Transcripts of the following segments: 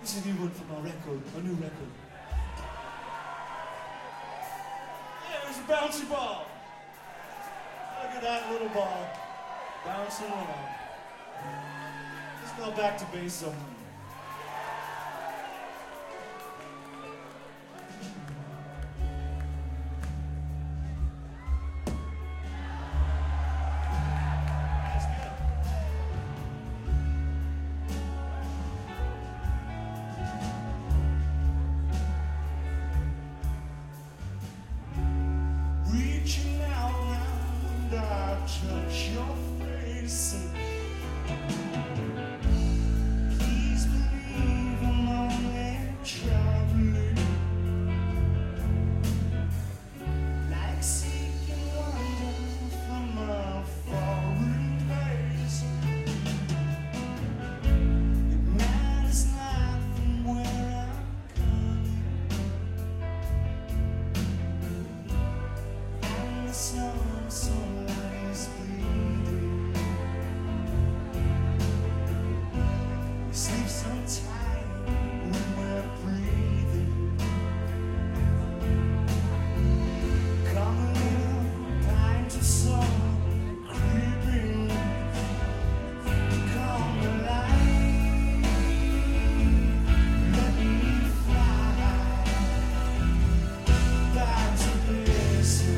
It's a new one from our record, our new record. Yeah, it's a bouncy ball. Look at that little ball bouncing around. Let's go back to bass somewhere. Reaching out and I touch your face. Please believe I'm only traveling, like seeking wonder from a foreign place. It matters not from where I'm coming. The sunlight is bleeding. We sleep so tight when we're breathing. Come a little time to sun creeping. Come alive, let me fly back to places.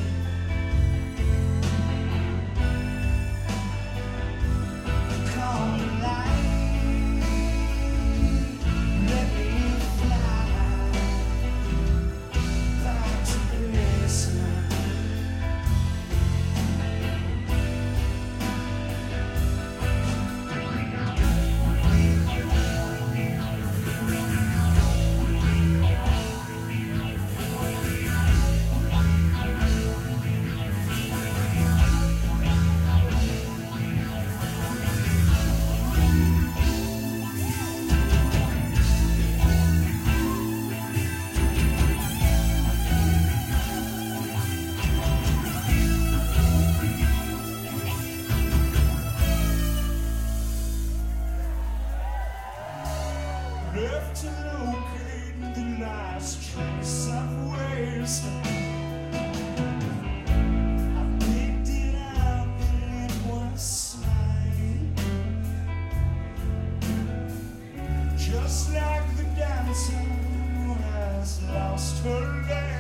Left to locate the last trace of waste. I picked it up and it was mine. Just like the dancer who has lost her leg.